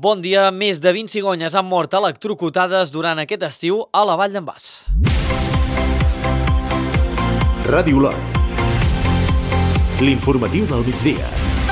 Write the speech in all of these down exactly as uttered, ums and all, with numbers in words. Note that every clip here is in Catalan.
Bon dia. Més de vint cigonyes han mort electrocutades durant aquest estiu a la Vall d'en Bas. Ràdio Olot. L'informatiu del migdia.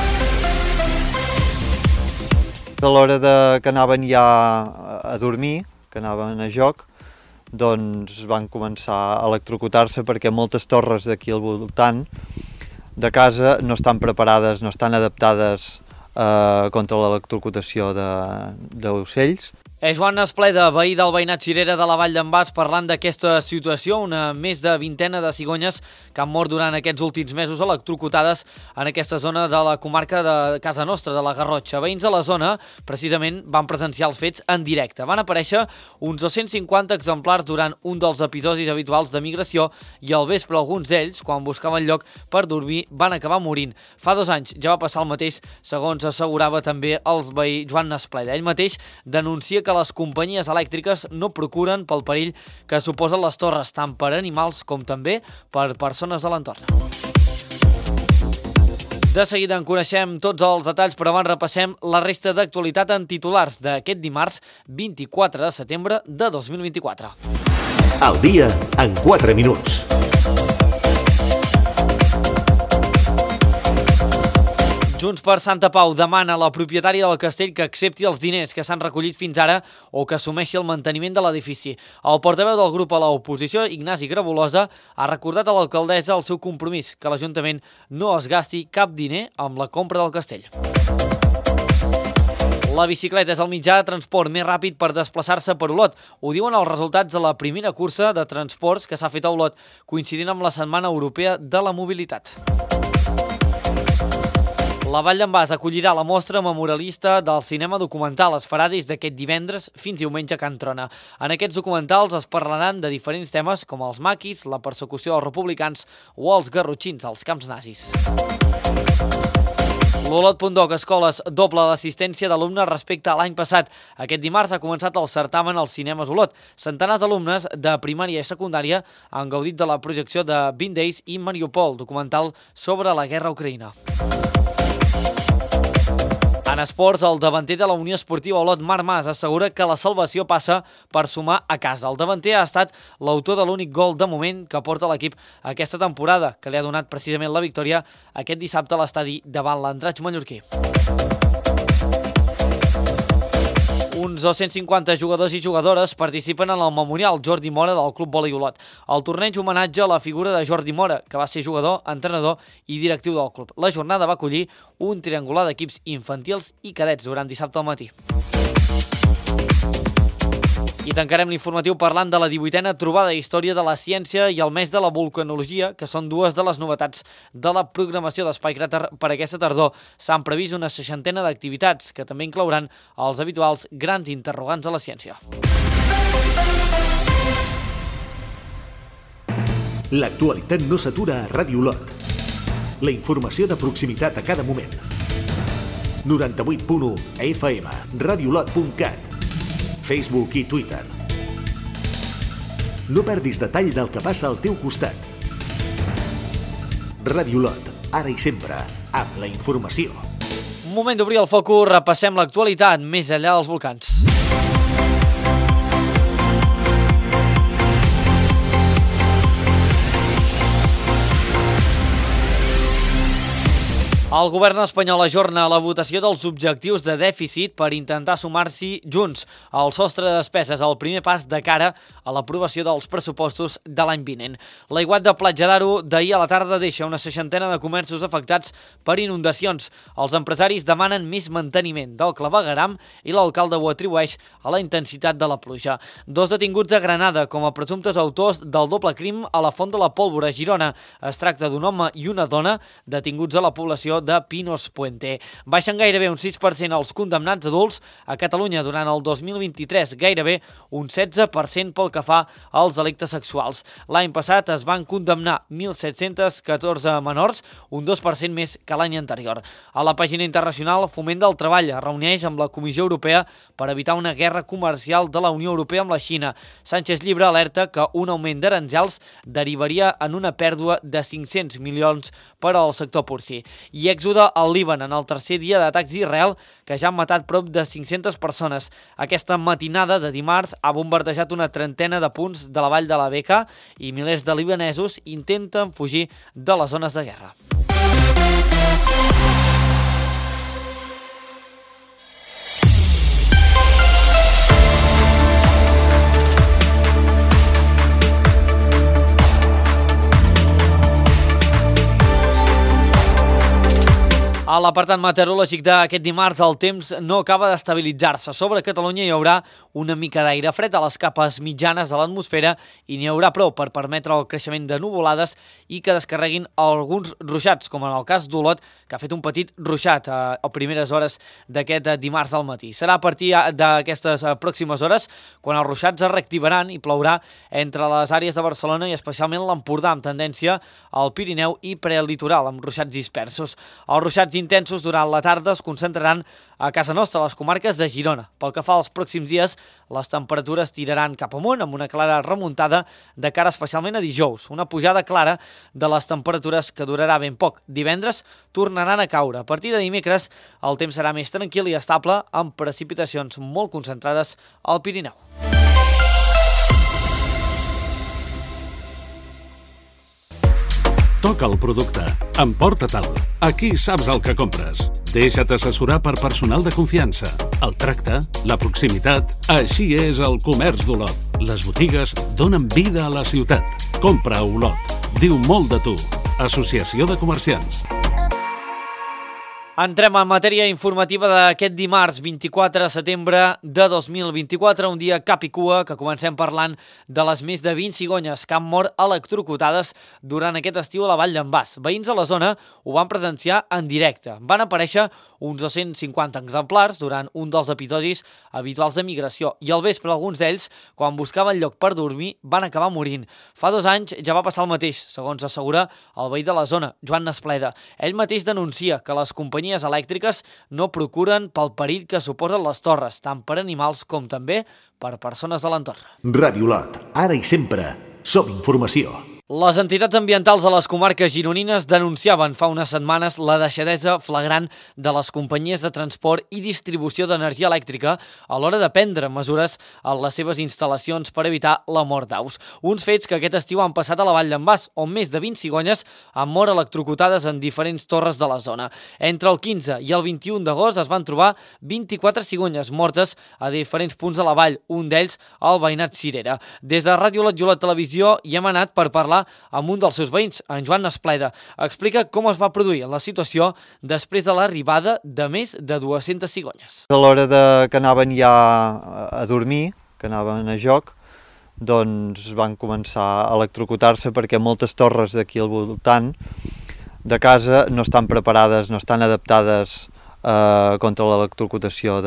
A l'hora de que anaven ja a dormir, que anaven a joc, doncs van començar a electrocutar-se perquè moltes torres d'aquí al voltant de casa no estan preparades, no estan adaptades eh, contra l'electrocutació d'ocells. És Joan Espleda, veí del veïnat Cirera de la Vall d'en Bas, parlant d'aquesta situació, una més de vintena de cigonyes que han mort durant aquests últims mesos electrocutades en aquesta zona de la comarca de casa nostra, de la Garrotxa. Veïns de la zona, precisament, van presenciar els fets en directe. Van aparèixer uns dos-cents cinquanta exemplars durant un dels episodis habituals de migració i al vespre alguns d'ells, quan buscaven lloc per dormir, van acabar morint. Fa dos anys ja va passar el mateix, segons assegurava també el veí Joan Espleda. Ell mateix denuncia que que les companyies elèctriques no procuren pel perill que suposen les torres, tant per animals com també per persones de l'entorn. De seguida en coneixem tots els detalls, però abans repassem la resta d'actualitat en titulars d'aquest dimarts vint-i-quatre de setembre de dos mil vint-i-quatre. El dia en quatre minuts. Junts per Santa Pau demana a la propietària del castell que accepti els diners que s'han recollit fins ara o que assumeixi el manteniment de l'edifici. El portaveu del grup a l'oposició, Ignasi Grabolosa, ha recordat a l'alcaldessa el seu compromís, que l'Ajuntament no es gasti cap diner amb la compra del castell. La bicicleta és el mitjà de transport més ràpid per desplaçar-se per Olot. Ho diuen els resultats de la primera cursa de transports que s'ha fet a Olot, coincidint amb la Setmana Europea de la Mobilitat. La Vall d'en Bas acollirà la mostra memorialista del cinema documental. Es farà des d'aquest divendres fins diumenge a Can Trona. En aquests documentals es parlaran de diferents temes com els maquis, la persecució dels republicans o els garrotxins als camps nazis. L'Olot punt doc, escoles, doble l'assistència d'alumnes respecte a l'any passat. Aquest dimarts ha començat el certamen als cinemes Olot. Centenars d'alumnes de primària i secundària han gaudit de la projecció de vint Days i Mariupol, documental sobre la guerra a Ucraïna. En esports, el davanter de la Unió Esportiva Olot, Marc Mas, assegura que la salvació passa per sumar a casa. El davanter ha estat l'autor de l'únic gol de moment que porta l'equip aquesta temporada, que li ha donat precisament la victòria aquest dissabte a l'estadi davant l'Andratx mallorquí. Uns dos-cents cinquanta jugadors i jugadores participen en el memorial Jordi Mora del Club Vòlei Olot. El torneig homenatge a la figura de Jordi Mora, que va ser jugador, entrenador i directiu del club. La jornada va acollir un triangular d'equips infantils i cadets durant dissabte al matí. I tancarem l'informatiu parlant de la divuitena trobada història de la ciència i el mes de la vulcanologia, que són dues de les novetats de la programació d'Espai Cràter per aquesta tardor. S'han previst una seixantena d'activitats, que també inclouran els habituals grans interrogants a la ciència. L'actualitat no s'atura a Ràdio Olot. La informació de proximitat a cada moment. noranta-vuit punt u F M, radiolot punt cat. Facebook i Twitter. No perdis detall del que passa al teu costat. Ràdio Olot, ara i sempre, amb la informació. Moment d'obrir el focus, repassem l'actualitat més enllà dels volcans. El govern espanyol ajorna la votació dels objectius de dèficit per intentar sumar-s'hi junts al sostre de despeses, el primer pas de cara a l'aprovació dels pressupostos de l'any vinent. L'aiguat de Platja d'Aro d'ahir a la tarda deixa una seixantena de comerços afectats per inundacions. Els empresaris demanen més manteniment del clavegueram i l'alcalde ho atribueix a la intensitat de la pluja. Dos detinguts a Granada com a presumptes autors del doble crim a la Font de la Pólvora, Girona. Es tracta d'un home i una dona detinguts a la població de Pinos Puente. Baixen gairebé un sis per cent els condemnats adults a Catalunya durant el dos mil vint-i-tres, gairebé un setze per cent pel que fa als delictes sexuals. L'any passat es van condemnar mil set-cents catorze menors, un dos per cent més que l'any anterior. A la pàgina internacional, Foment del Treball es reuneix amb la Comissió Europea per evitar una guerra comercial de la Unió Europea amb la Xina. Sánchez Llibre alerta que un augment d'aranzels derivaria en una pèrdua de cinc-cents milions per al sector porcí. I i èxode al Líban en el tercer dia d'atacs d'Israel que ja han matat prop de cinc-centes persones. Aquesta matinada de dimarts ha bombardejat una trentena de punts de la vall de la Beca i milers de libanesos intenten fugir de les zones de guerra. A l'apartat meteorològic d'aquest dimarts, el temps no acaba d'estabilitzar-se. Sobre Catalunya hi haurà una mica d'aire fred a les capes mitjanes de l'atmosfera i n'hi haurà prou per permetre el creixement de nuvolades i que descarreguin alguns ruixats, com en el cas d'Olot, que ha fet un petit ruixat a, a primeres hores d'aquest dimarts al matí. Serà a partir d'aquestes pròximes hores quan els ruixats es reactivaran i plourà entre les àrees de Barcelona i especialment l'Empordà, amb tendència al Pirineu i prelitoral, amb ruixats dispersos. Els ruixats intensos durant la tarda es concentraran a casa nostra, a les comarques de Girona. Pel que fa als pròxims dies, les temperatures tiraran cap amunt amb una clara remuntada de cara especialment a dijous. Una pujada clara de les temperatures que durarà ben poc. Divendres tornaran a caure. A partir de dimecres el temps serà més tranquil i estable amb precipitacions molt concentrades al Pirineu. Toca el producte. Emporta-te'l. Aquí saps el que compres. Deixa't assessorar per personal de confiança. El tracte, la proximitat... Així és el comerç d'Olot. Les botigues donen vida a la ciutat. Compra a Olot. Diu molt de tu. Associació de Comerciants. Entrem en matèria informativa d'aquest dimarts vint-i-quatre de setembre de dos mil vint-i-quatre, un dia cap i cua que comencem parlant de les més de vint cigonyes que han mort electrocutades durant aquest estiu a la Vall d'en Bas. Veïns a la zona ho van presenciar en directe. Van aparèixer uns dos-cents cinquanta exemplars durant un dels episodis habituals de migració i al vespre alguns d'ells, quan buscaven lloc per dormir, van acabar morint. Fa dos anys ja va passar el mateix, segons assegura el veí de la zona, Joan Nespleda. Ell mateix denuncia que les companyies elèctriques no procuren pel perill que suposen les torres, tant per animals com també per persones de l'entorn. Ràdio Olot, ara i sempre, som informació. Les entitats ambientals a les comarques gironines denunciaven fa unes setmanes la deixadesa flagrant de les companyies de transport i distribució d'energia elèctrica a l'hora de prendre mesures a les seves instal·lacions per evitar la mort d'aus. Uns fets que aquest estiu han passat a la Vall d'en Bas, on més de vint cigonyes han mort electrocutades en diferents torres de la zona. Entre el quinze i el vint-i-u d'agost es van trobar vint-i-quatre cigonyes mortes a diferents punts de la vall, un d'ells al veïnat Cirera. Des de Ràdio Olot i Olot Televisió hi hem anat per parlar amb un dels seus veïns, en Joan Nespleda. Explica com es va produir la situació després de l'arribada de més de dues-centes cigonyes. A l'hora de, que anaven ja a dormir, que anaven a joc, doncs van començar a electrocutar-se perquè moltes torres d'aquí al voltant de casa no estan preparades, no estan adaptades Uh, contra l'electrocutació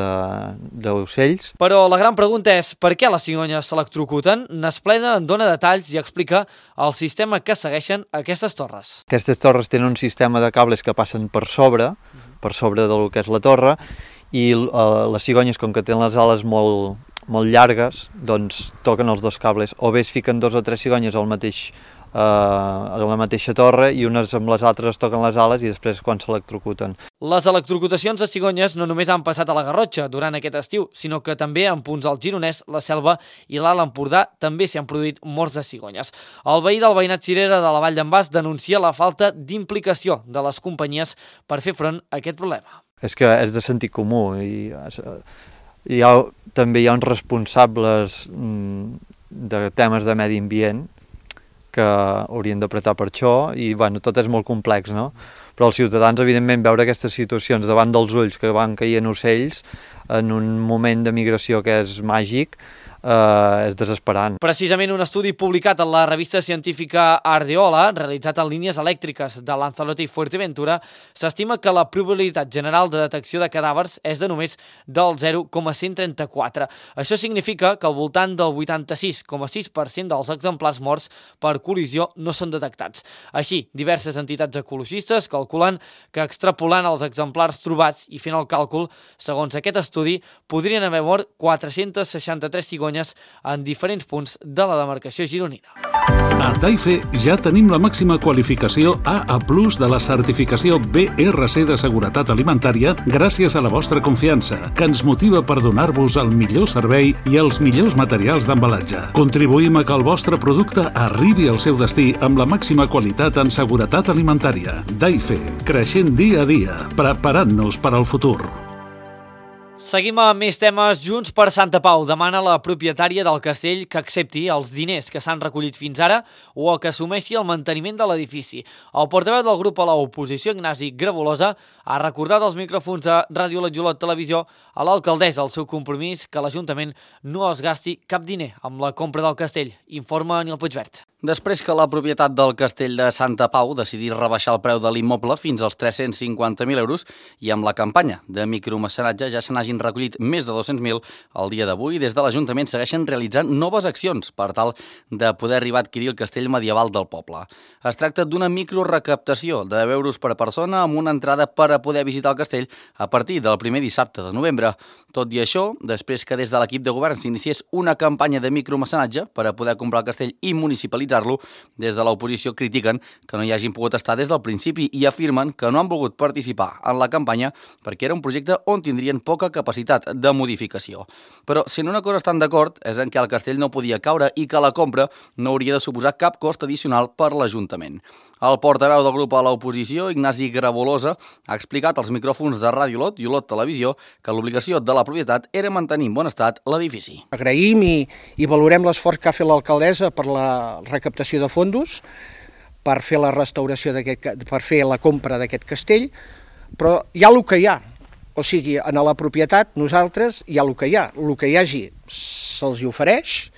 d'ocells. Però la gran pregunta és per què les cigonyes s'electrocuten? Nespleda en dona detalls i explica el sistema que segueixen aquestes torres. Aquestes torres tenen un sistema de cables que passen per sobre, per sobre del que és la torre, i uh, les cigonyes, com que tenen les ales molt, molt llargues, doncs toquen els dos cables, o bé es fiquen dos o tres cigonyes al mateix Uh, a la mateixa torre i unes amb les altres toquen les ales i després quan s'electrocuten. Les electrocutacions de cigonyes no només han passat a la Garrotxa durant aquest estiu, sinó que també en punts al Gironès, la Selva i l'Alt Empordà també s'hi han produït morts de cigonyes. El veí del veïnat Cirera de la Vall d'en Bas denuncia la falta d'implicació de les companyies per fer front a aquest problema. És que és de sentit comú i hi ha, també hi ha uns responsables de temes de medi ambient que haurien d'apretar per això i bueno, tot és molt complex, no? Però els ciutadans, evidentment, veure aquestes situacions davant dels ulls que van caient ocells en un moment de migració que és màgic, eh, és desesperant. Precisament un estudi publicat en la revista científica Ardeola, realitzat en línies elèctriques de Lanzarote i Fuerteventura, s'estima que la probabilitat general de detecció de cadàvers és de només del zero coma cent trenta-quatre. Això significa que al voltant del vuitanta-sis coma sis per cent dels exemplars morts per col·lisió no són detectats. Així, diverses entitats ecologistes calculen que extrapolant els exemplars trobats i fent el càlcul, segons aquest estudi, podrien haver mort quatre-cents seixanta-tres cigonyes cigonyes en diferents punts de la demarcació gironina. A Daife ja tenim la màxima qualificació A A plus de la certificació B R C de seguretat alimentària gràcies a la vostra confiança, que ens motiva per donar-vos el millor servei i els millors materials d'embalatge. Contribuïm a que el vostre producte arribi al seu destí amb la màxima qualitat en seguretat alimentària. Daife, creixent dia a dia, preparant-nos per al futur. Seguim amb més temes. Junts per Santa Pau demana a la propietària del castell que accepti els diners que s'han recollit fins ara o que assumeixi el manteniment de l'edifici. El portaveu del grup a l'oposició, Ignasi Grabolosa, ha recordat als micròfons de Ràdio Olot Televisió a l'alcaldessa el seu compromís que l'Ajuntament no es gasti cap diner amb la compra del castell. Informa Nil Puigvert. Després que la propietat del castell de Santa Pau decidís rebaixar el preu de l'immoble fins als tres-cents cinquanta mil euros i amb la campanya de micromecenatge ja se n'hagin recollit més de dos-cents mil, al dia d'avui des de l'Ajuntament segueixen realitzant noves accions per tal de poder arribar a adquirir el castell medieval del poble. Es tracta d'una microrecaptació de deu euros per persona amb una entrada per a poder visitar el castell a partir del primer dissabte de novembre. Tot i això, després que des de l'equip de govern s'iniciés una campanya de micromecenatge per a poder comprar el castell i municipalitzar-lo, des de l'oposició critiquen que no hi hagin pogut estar des del principi i afirmen que no han volgut participar en la campanya perquè era un projecte on tindrien poca capacitat de modificació. Però si en una cosa estan d'acord és en què el castell no podia caure i que la compra no hauria de suposar cap cost addicional per l'Ajuntament. El portaveu del grup a l'oposició, Ignasi Grabolosa, ha explicat als micròfons de Ràdio Olot i Olot Televisió que l'obligació de la propietat era mantenir en bon estat l'edifici. Agraïm i, i valorem l'esforç que ha fet l'alcaldessa per la recaptació de fondos, per fer la restauració d'aquest, per fer la compra d'aquest castell, però hi ha el que hi ha. O sigui, en la propietat, nosaltres, hi ha el que hi ha. El que hi hagi se'ls hi ofereix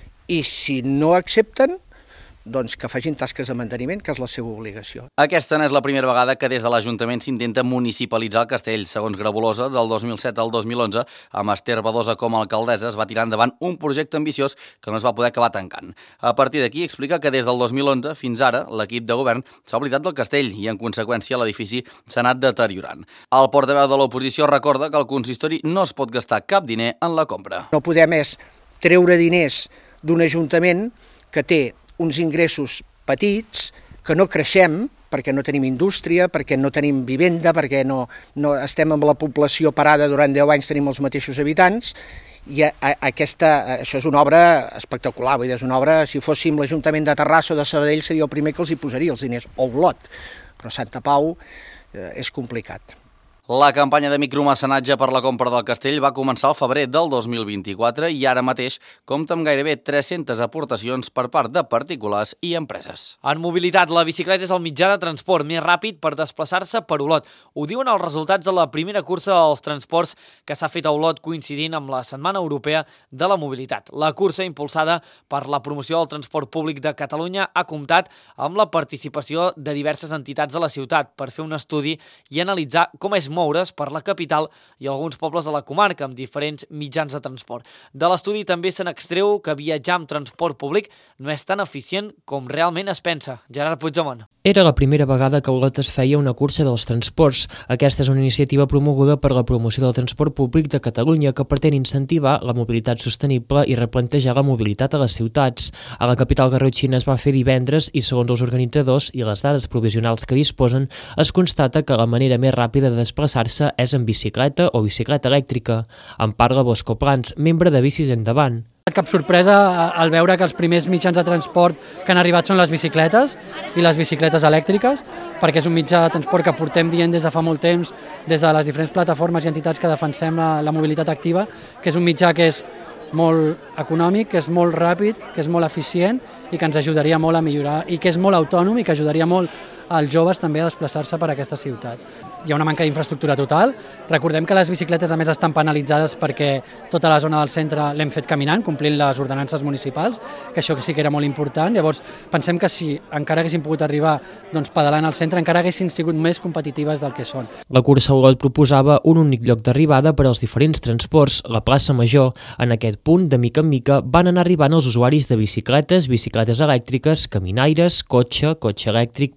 i si no accepten, doncs que facin tasques de manteniment, que és la seva obligació. Aquesta no és la primera vegada que des de l'Ajuntament s'intenta municipalitzar el castell. Segons Grabolosa, del dos mil set al dos mil onze, amb Esther Badosa com a alcaldessa, es va tirar endavant un projecte ambiciós que no es va poder acabar tancant. A partir d'aquí explica que des del dos mil onze fins ara l'equip de govern s'ha oblidat del castell i en conseqüència l'edifici s'ha anat deteriorant. El portaveu de l'oposició recorda que el consistori no es pot gastar cap diner en la compra. No podem més treure diners d'un ajuntament que té uns ingressos petits, que no creixem, perquè no tenim indústria, perquè no tenim vivenda, perquè no, no estem amb la població parada durant deu anys, tenim els mateixos habitants, i a, a, aquesta, això és una obra espectacular, vull dir, és una obra, si fóssim l'Ajuntament de Terrassa o de Sabadell seria el primer que els hi posaria els diners, o Olot, però Santa Pau eh, és complicat. La campanya de micromecenatge per la compra del castell va començar al febrer del dos mil vint-i-quatre i ara mateix compta amb gairebé tres-centes aportacions per part de particulars i empreses. En mobilitat, la bicicleta és el mitjà de transport més ràpid per desplaçar-se per Olot. Ho diuen els resultats de la primera cursa dels transports que s'ha fet a Olot coincidint amb la Setmana Europea de la Mobilitat. La cursa, impulsada per la promoció del transport públic de Catalunya, ha comptat amb la participació de diverses entitats de la ciutat per fer un estudi i analitzar com és moure's per la capital i alguns pobles de la comarca amb diferents mitjans de transport. De l'estudi també se n'extreu que viatjar amb transport públic no és tan eficient com realment es pensa. Gerard Puigdemont. Era la primera vegada que a Olot es feia una cursa dels transports. Aquesta és una iniciativa promoguda per la promoció del transport públic de Catalunya que pretén incentivar la mobilitat sostenible i replantejar la mobilitat a les ciutats. A la capital garrotxina es va fer divendres i, segons els organitzadors i les dades provisionals que disposen, es constata que la manera més ràpida de desplaçar-se és en bicicleta o bicicleta elèctrica. En parla Bosco Plans, membre de Bicis Endavant. Cap sorpresa al veure que els primers mitjans de transport que han arribat són les bicicletes i les bicicletes elèctriques, perquè és un mitjà de transport que portem dient des de fa molt temps, des de les diferents plataformes i entitats que defensem la, la mobilitat activa, que és un mitjà que és molt econòmic, que és molt ràpid, que és molt eficient i que ens ajudaria molt a millorar, i que és molt autònom i que ajudaria molt als joves també a desplaçar-se per aquesta ciutat. Hi ha una manca d'infraestructura total. Recordem que les bicicletes a més estan penalitzades perquè tota la zona del centre l'hem fet caminant, complint les ordenances municipals, que això sí que era molt important. Llavors pensem que si encara haguéssim pogut arribar doncs, pedalant al centre, encara haguessin sigut més competitives del que són. La cursa Olot proposava un únic lloc d'arribada per als diferents transports, la plaça Major. En aquest punt, de mica en mica, van anar arribant els usuaris de bicicletes, bicicletes elèctriques, caminaires, cotxe, cotxe elèctric, patinet,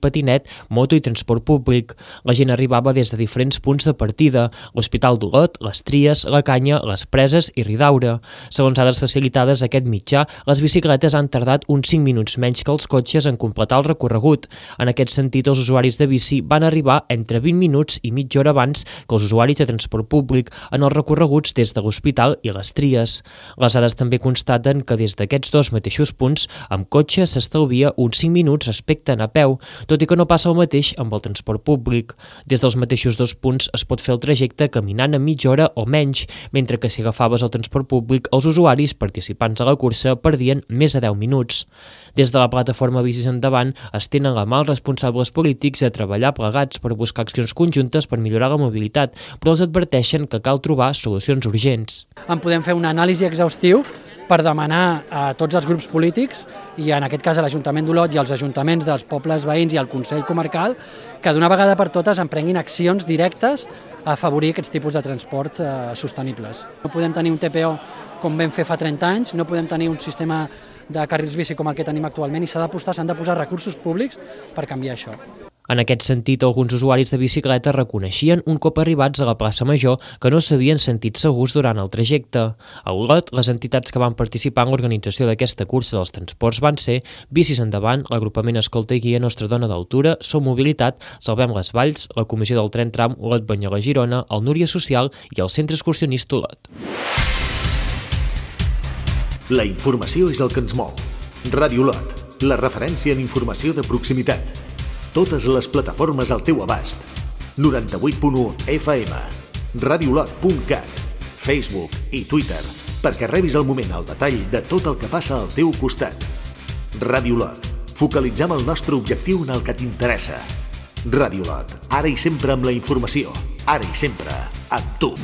biciclet, moto i transport públic. La gent arribava des de diferents punts de partida, l'Hospital d'Olot, les Tries, la Canya, les Preses i Ridaura. Segons dades facilitades a aquest mitjà, les bicicletes han tardat uns cinc minuts menys que els cotxes en completar el recorregut. En aquest sentit, els usuaris de bici van arribar entre vint minuts i mitja hora abans que els usuaris de transport públic en els recorreguts des de l'Hospital i les Tries. Les dades també constaten que des d'aquests dos mateixos punts, amb cotxe s'estalvia uns cinc minuts respecte a anar a peu, tot i que no passa el mateix amb el transport públic. Des dels mateixos dos punts es pot fer el trajecte caminant a mitja hora o menys, mentre que si agafaves el transport públic, els usuaris participants a la cursa perdien més de deu minuts. Des de la plataforma Bicis Endavant es tenen la mà els responsables polítics a treballar plegats per buscar accions conjuntes per millorar la mobilitat, però els adverteixen que cal trobar solucions urgents. En podem fer una anàlisi exhaustiu per demanar a tots els grups polítics, i en aquest cas a l'Ajuntament d'Olot i als ajuntaments dels pobles veïns i al Consell Comarcal, que d'una vegada per totes emprenguin accions directes a afavorir aquests tipus de transports eh, sostenibles. No podem tenir un T P O com vam fer fa trenta anys, no podem tenir un sistema de carrils bici com el que tenim actualment i s'ha d'apostar, s'han de posar recursos públics per canviar això. En aquest sentit, alguns usuaris de bicicleta reconeixien un cop arribats a la plaça Major que no s'havien sentit segurs durant el trajecte. A Olot, les entitats que van participar en l'organització d'aquesta cursa dels transports van ser Bicis Endavant, l'Agrupament Escolta i Guia Nostra Dona d'Altura, Som Mobilitat, Salvem les Valls, la Comissió del Tren Tram Olot-Banyoles Girona, el Núria Social i el Centre Excursionista Olot. La informació és el que ens mou. Ràdio Olot, la referència en informació de proximitat. Totes les plataformes al teu abast. noranta-vuit punt u F M, radiolot punt cat, Facebook i Twitter, perquè rebis al moment el detall de tot el que passa al teu costat. Ràdio Olot, focalitzem el nostre objectiu en el que t'interessa. Ràdio Olot, ara i sempre amb la informació, ara i sempre amb tu.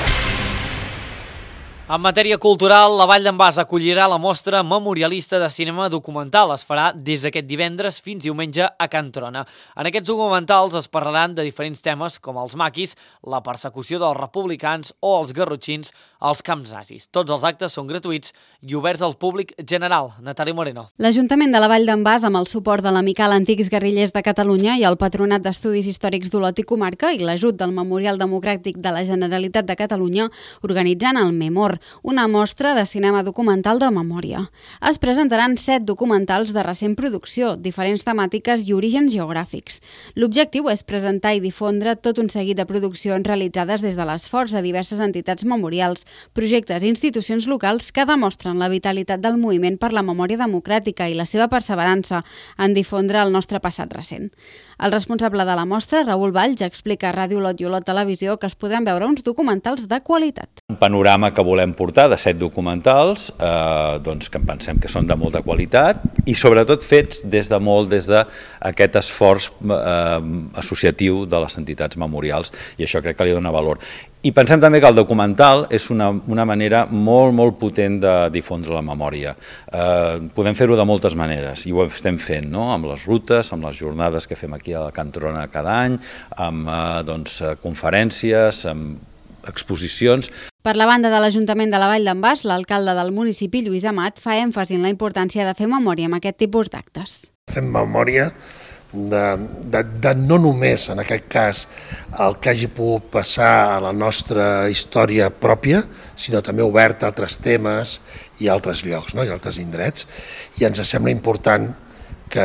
En matèria cultural, la Vall d'en Bas acollirà la mostra memorialista de cinema documental. Es farà des d'aquest divendres fins diumenge a Can Trona. En aquests documentals es parlaran de diferents temes com els maquis, la persecució dels republicans o els garrotxins als camps nazis. Tots els actes són gratuïts i oberts al públic general. Natàlia Moreno. L'Ajuntament de la Vall d'en Bas, amb el suport de l'Amical Antics Guerrillers de Catalunya i el Patronat d'Estudis Històrics d'Olot i Comarca i l'ajut del Memorial Democràtic de la Generalitat de Catalunya, organitzant el Memor, una mostra de cinema documental de memòria. Es presentaran set documentals de recent producció, diferents temàtiques i orígens geogràfics. L'objectiu és presentar i difondre tot un seguit de produccions realitzades des de l'esforç de diverses entitats memorials, projectes i institucions locals que demostren la vitalitat del moviment per la memòria democràtica i la seva perseverança en difondre el nostre passat recent. El responsable de la mostra, Raül Valls, explica a Ràdio Olot i Olot Televisió que es podran veure uns documentals de qualitat. Un panorama que volem portar de set documentals eh, doncs que pensem que són de molta qualitat i sobretot fets des de molt des d'aquest esforç eh, associatiu de les entitats memorials, i això crec que li dona valor. I pensem també que el documental és una, una manera molt, molt potent de difondre la memòria. Eh, podem fer-ho de moltes maneres i ho estem fent, no? Amb les rutes, amb les jornades que fem aquí a Can Trona cada any, amb eh, doncs, conferències, amb exposicions. Per la banda de l'Ajuntament de la Vall d'en Bas, l'alcalde del municipi, Lluís Amat, fa èmfasi en la importància de fer memòria amb aquest tipus d'actes. Fem memòria de, de, de no només, en aquest cas, el que hagi pogut passar a la nostra història pròpia, sinó també obert a altres temes i altres llocs, no? I altres indrets, i ens sembla important que,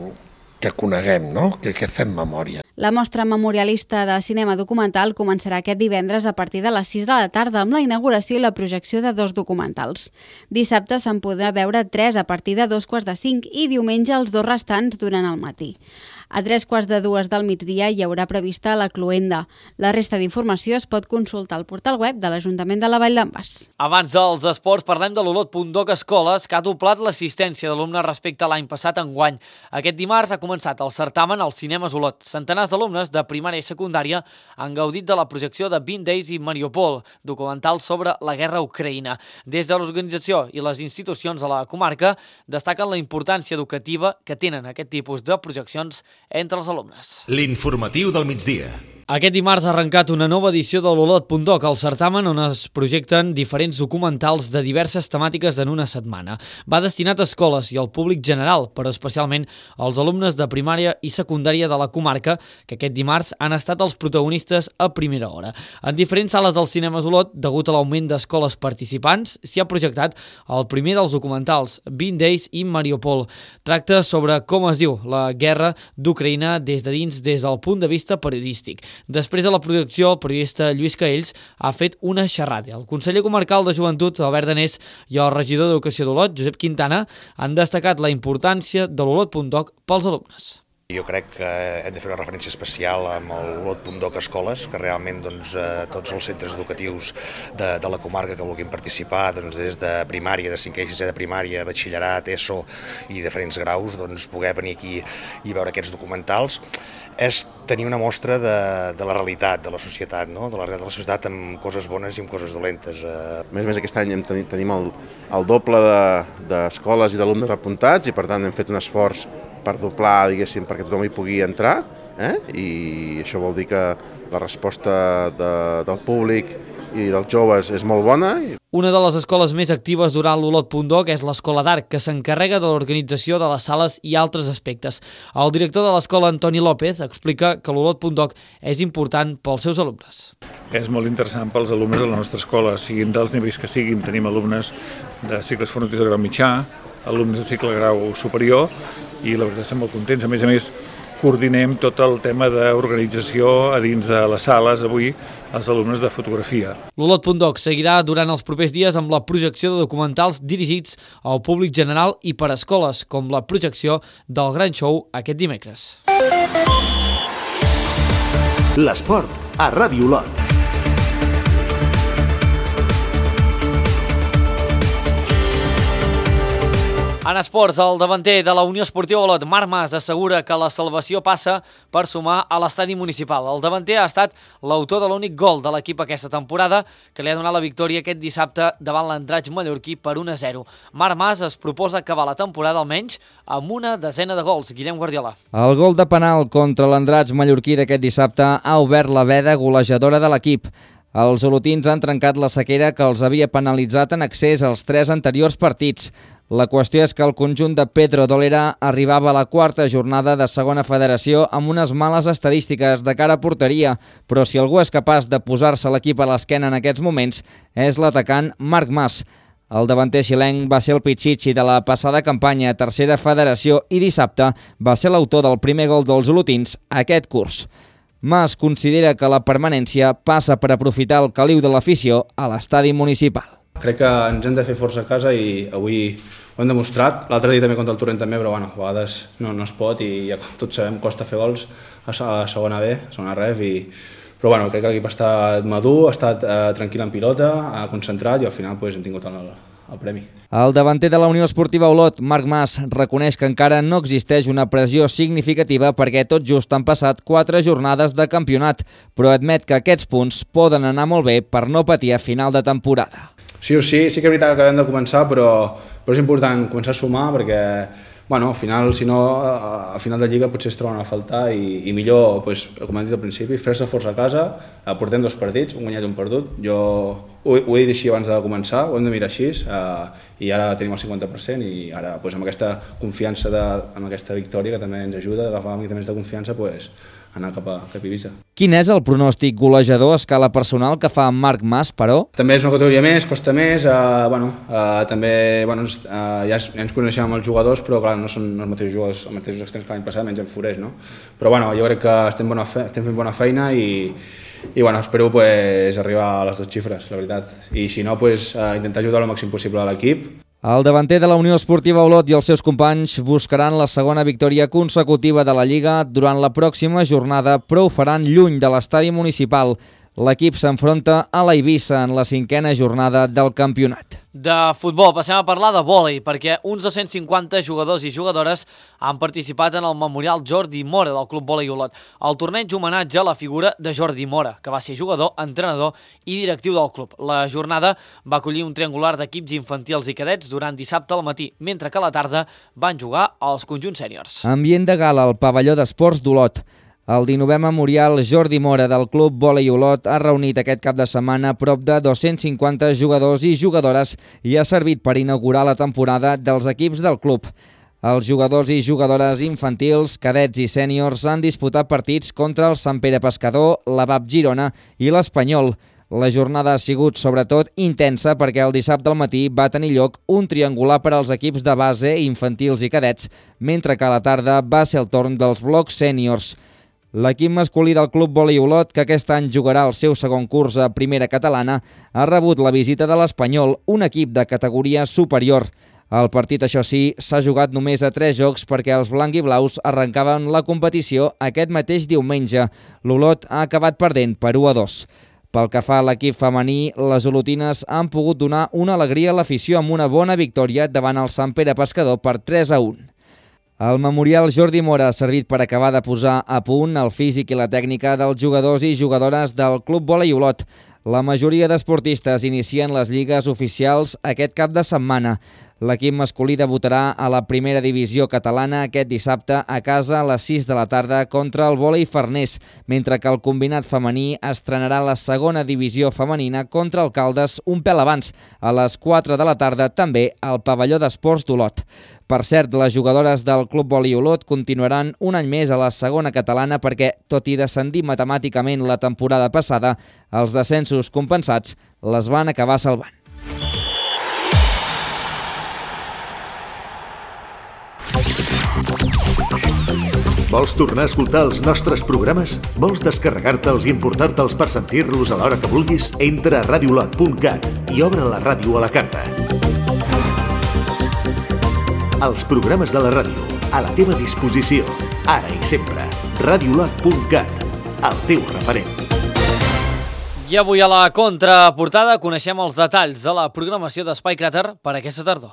que coneguem, no? que, que fem memòria. La mostra memorialista de cinema documental començarà aquest divendres a partir de les sis de la tarda amb la inauguració i la projecció de dos documentals. Dissabte se'n podrà veure tres a partir de dos quarts de cinc i diumenge els dos restants durant el matí. A tres quarts de dues del migdia hi haurà prevista la cloenda. La resta d'informació es pot consultar al portal web de l'Ajuntament de la Vall d'en Bas. Abans dels esports, parlem de l'Olot punt doc Escoles, que ha doblat l'assistència d'alumnes respecte a l'any passat enguany. Aquest dimarts ha començat el certamen als cinemes Olot. Centenars d'alumnes de primària i secundària han gaudit de la projecció de vint Days in Mariupol, documental sobre la guerra a Ucraïna. Des de l'organització i les institucions de la comarca destaquen la importància educativa que tenen aquest tipus de projeccions entre els alumnes. L'informatiu del migdia. Aquest dimarts ha arrencat una nova edició de l'Olot punt doc, el certamen on es projecten diferents documentals de diverses temàtiques en una setmana. Va destinat a escoles i al públic general, però especialment als alumnes de primària i secundària de la comarca, que aquest dimarts han estat els protagonistes a primera hora. En diferents sales dels cinemes Olot, degut a l'augment d'escoles participants, s'hi ha projectat el primer dels documentals, vint Days in Mariupol. Tracta sobre com es diu la guerra d'Ucraïna des de dins, des del punt de vista periodístic. Després de la projecció, el periodista Lluís Caells ha fet una xerrada. El conseller comarcal de Joventut, Albert Danés, i el regidor d'Educació d'Olot, Josep Quintana, han destacat la importància de l'Olot punt doc pels alumnes. Jo crec que hem de fer una referència especial amb el Olot punt doc Escoles, que realment doncs, tots els centres educatius de, de la comarca que vulguin participar, doncs, des de primària, de cinquè i sisè de primària, batxillerat, ESO i diferents graus, doncs, poder venir aquí i veure aquests documentals, és tenir una mostra de, de la realitat de la societat, no? de la realitat de la societat amb coses bones i amb coses dolentes. A més a més, aquest any tenim, tenim el, el doble d'escoles de, i d'alumnes apuntats i per tant hem fet un esforç per doblar, diguéssim, perquè tothom hi pugui entrar, eh? I això vol dir que la resposta de, del públic i dels joves és molt bona. Una de les escoles més actives durant l'Olot punt doc és l'Escola d'Art, que s'encarrega de l'organització de les sales i altres aspectes. El director de l'escola, Antoni López, explica que l'Olot punt doc és important pels seus alumnes. És molt interessant pels alumnes de la nostra escola, siguin dels nivells que siguin. Tenim alumnes de cicles formatius de grau mitjà, alumnes de cicle grau superior, i la veritat estem molt contents. A més a més, coordinem tot el tema d'organització a dins de les sales, avui, els alumnes de fotografia. L'Olot punt doc seguirà durant els propers dies amb la projecció de documentals dirigits al públic general i per a escoles, com la projecció del Gran Show aquest dimecres. L'esport a Ràdio Olot. En esports, el davanter de la Unió Esportiva Olot, Marc Mas, assegura que la salvació passa per sumar a l'estadi municipal. El davanter ha estat l'autor de l'únic gol de l'equip aquesta temporada, que li ha donat la victòria aquest dissabte davant l'Andratx mallorquí per un a zero. Marc Mas es proposa acabar la temporada almenys amb una desena de gols. Guillem Guardiola. El gol de penal contra l'Andratx mallorquí d'aquest dissabte ha obert la veda golejadora de l'equip. Els olotins han trencat la sequera que els havia penalitzat en accés als tres anteriors partits. La qüestió és que el conjunt de Pedro Dolera arribava a la quarta jornada de segona federació amb unes males estadístiques de cara a porteria, però si algú és capaç de posar-se l'equip a l'esquena en aquests moments és l'atacant Marc Mas. El davanter xilenc va ser el Pichichi de la passada campanya a tercera federació i dissabte va ser l'autor del primer gol dels olotins aquest curs. Mas considera que la permanència passa per aprofitar el caliu de l'afició a l'estadi municipal. Crec que ens hem de fer força a casa i avui ho hem demostrat. L'altre dia també contra el Torrent també, però bueno, a vegades no, no es pot i ja tots sabem costa fer gols a la segona B, a segona ref, i... però bueno, crec que l'equip ha estat madur, ha estat eh, tranquil en pilota, ha concentrat i al final pues, hem tingut el, el premi. El davanter de la Unió Esportiva Olot, Marc Mas, reconeix que encara no existeix una pressió significativa perquè tot just han passat quatre jornades de campionat, però admet que aquests punts poden anar molt bé per no patir a final de temporada. Sí o sí, sí que és veritat que acabem de començar, però, però és important començar a sumar perquè bueno, al final, si no, a final de Lliga potser es troben a faltar i, i millor, pues, com hem dit al principi, fer-se força a casa, portem dos partits, un guanyat i un perdut. Jo ho, ho he dit així abans de començar, ho hem de mirar així, eh, i ara tenim el cinquanta per cent i ara pues, amb aquesta confiança, de, amb aquesta victòria que també ens ajuda a agafar una mica més de confiança, pues, anar cap a, cap a Ibiza. Quin és el pronòstic golejador a escala personal que fa Marc Mas, però? També és una categoria més, costa més, eh, bueno, eh, també bueno, eh, ja, ja ens coneixem amb els jugadors, però clar, no són els mateixos jugadors, els mateixos extrems que l'any passat, menys en Forés, no? Però bueno, jo crec que estem, bona fe, estem fent bona feina i, i bueno, espero pues, arribar a les dues xifres, la veritat. I si no, pues, eh, intentar ajudar el màxim possible a l'equip. El davanter de la Unió Esportiva Olot i els seus companys buscaran la segona victòria consecutiva de la Lliga durant la pròxima jornada, però ho faran lluny de l'estadi municipal. L'equip s'enfronta a la Eivissa en la cinquena jornada del campionat. De futbol passem a parlar de vòlei, perquè uns dos-cents cinquanta jugadors i jugadores han participat en el Memorial Jordi Mora del Club Vòlei Olot. El torneig homenatja la figura de Jordi Mora, que va ser jugador, entrenador i directiu del club. La jornada va acollir un triangular d'equips infantils i cadets durant dissabte al matí, mentre que a la tarda van jugar els conjunts sèniors. Ambient de gala al pavelló d'esports d'Olot. El dinovè memorial Jordi Mora del Club Vòlei Olot ha reunit aquest cap de setmana prop de dos-cents cinquanta jugadors i jugadores i ha servit per inaugurar la temporada dels equips del club. Els jugadors i jugadores infantils, cadets i sèniors han disputat partits contra el Sant Pere Pescador, la V A P Girona i l'Espanyol. La jornada ha sigut sobretot intensa perquè el dissabte al matí va tenir lloc un triangular per als equips de base, infantils i cadets, mentre que a la tarda va ser el torn dels blocs sèniors. L'equip masculí del Club Vòlei Olot, que aquest any jugarà el seu segon curs a Primera Catalana, ha rebut la visita de l'Espanyol, un equip de categoria superior. El partit, això sí, s'ha jugat només a tres jocs perquè els blanc i blaus arrencaven la competició aquest mateix diumenge. L'Olot ha acabat perdent per u a dos. Pel que fa a l'equip femení, les olotines han pogut donar una alegria a l'afició amb una bona victòria davant el Sant Pere Pescador per tres a un. El memorial Jordi Mora ha servit per acabar de posar a punt el físic i la tècnica dels jugadors i jugadores del Club Vòlei Olot. La majoria d'esportistes inicien les lligues oficials aquest cap de setmana. L'equip masculí debutarà a la primera divisió catalana aquest dissabte a casa a les sis de la tarda contra el Vòlei Farners, mentre que el combinat femení estrenarà la segona divisió femenina contra el Caldes un pèl abans, a les quatre de la tarda, també al pavelló d'esports d'Olot. Per cert, les jugadores del Club Vòlei Olot continuaran un any més a la segona catalana perquè, tot i descendir matemàticament la temporada passada, els descensos compensats les van acabar salvant. Vols tornar a escoltar els nostres programes? Vols descarregar-te'ls i importar-te'ls per sentir-los a l'hora que vulguis? Entra a radiolot punt cat i obre la ràdio a la carta. Els programes de la ràdio, a la teva disposició, ara i sempre. radiolot punt cat, el teu referent. I avui a la contraportada coneixem els detalls de la programació d'Espai Cràter per aquesta tardor.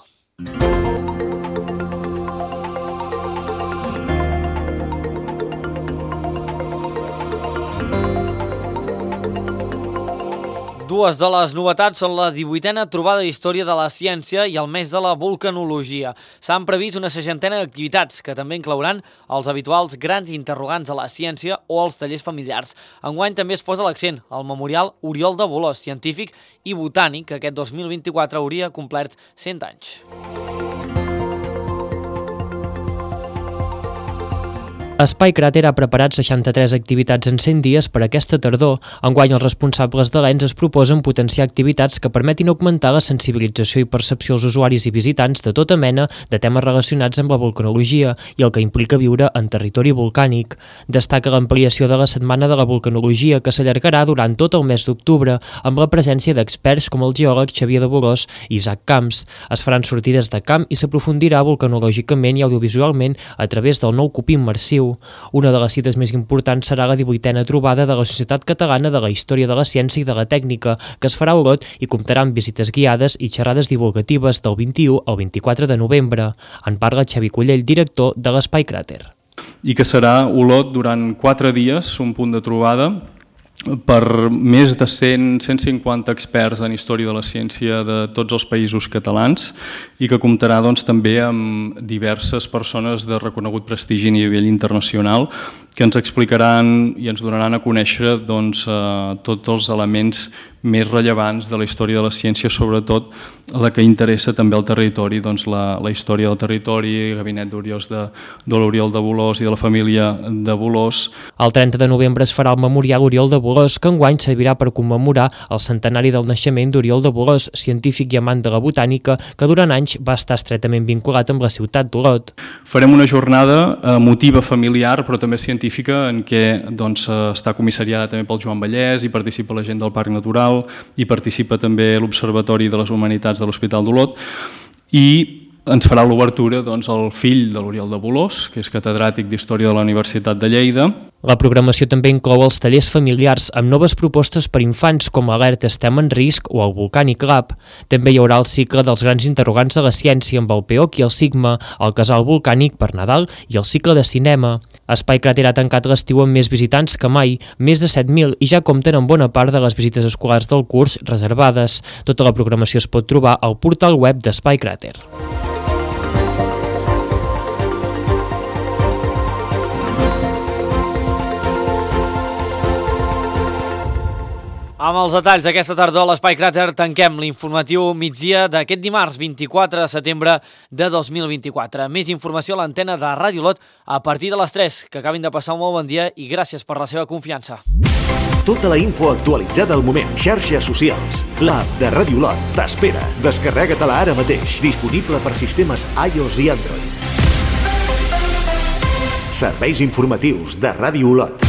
Dues de les novetats són la divuitena trobada d'història de la ciència i el mes de la vulcanologia. S'han previst una seixantena d'activitats que també inclouran els habituals grans interrogants a la ciència o els tallers familiars. Enguany també es posa l'accent al memorial Oriol de Bolòs, científic i botànic, que aquest dos mil vint-i-quatre hauria complert cent anys. Espai Cràter ha preparat seixanta-tres activitats en cent dies per aquesta tardor. Enguany, els responsables de l'E N S es proposen potenciar activitats que permetin augmentar la sensibilització i percepció als usuaris i visitants de tota mena de temes relacionats amb la vulcanologia i el que implica viure en territori volcànic. Destaca l'ampliació de la Setmana de la Vulcanologia, que s'allargarà durant tot el mes d'octubre, amb la presència d'experts com el geòleg Xavier de Bolòs i Isaac Camps. Es faran sortides de camp i s'aprofundirà vulcanològicament i audiovisualment a través del nou cub immersiu. Una de les cites més importants serà la divuitena trobada de la Societat Catalana de la Història de la Ciència i de la Tècnica, que es farà a Olot i comptarà amb visites guiades i xerrades divulgatives del vint-i-u al vint-i-quatre de novembre. En parla Xavi Collell, director de l'Espai Cràter. I que serà Olot durant quatre dies, un punt de trobada, per més de cent a cent cinquanta experts en història de la ciència de tots els països catalans i que comptarà doncs, també amb diverses persones de reconegut prestigi a nivell internacional que ens explicaran i ens donaran a conèixer doncs, eh, tots els elements més rellevants de la història de la ciència, sobretot la que interessa també al territori, doncs la, la història del territori, el gabinet d'Oriols de, de l'Oriol de Bolòs i de la família de Bolòs. El trenta de novembre es farà el memorial Oriol de Bolòs, que enguany servirà per commemorar el centenari del naixement d'Oriol de Bolòs, científic i amant de la botànica, que durant anys va estar estretament vinculat amb la ciutat d'Olot. Farem una jornada emotiva, familiar, però també científica, en què doncs, està comissariada també pel Joan Vallès i participa la gent del Parc Natural, i participa també l'Observatori de les Humanitats de l'Hospital d'Olot i ens farà l'obertura doncs, el fill de l'Oriol de Bolòs, que és catedràtic d'Història de la Universitat de Lleida. La programació també inclou els tallers familiars amb noves propostes per infants com l'Alerta Estem en Risc o el Volcànic Lab. També hi haurà el cicle dels grans interrogants de la ciència amb el P O C i el Sigma, el Casal Volcànic per Nadal i el cicle de cinema. Espai Cràter ha tancat l'estiu amb més visitants que mai, més de set mil, i ja compten amb bona part de les visites escolars del curs reservades. Tota la programació es pot trobar al portal web d'Espai Cràter. Amb els detalls d'aquesta tardor a l'Espai Cràter tanquem l'informatiu migdia d'aquest dimarts vint-i-quatre de setembre de dos mil vint-i-quatre. Més informació a l'antena de Ràdio Lot a partir de les tres. Que acabin de passar un molt bon dia i gràcies per la seva confiança. Tota la info actualitzada al moment. Xarxes socials. L'app de Ràdio Lot t'espera. Descarrega-te-la ara mateix. Disponible per sistemes iOS i Android. Serveis informatius de Ràdio Lot.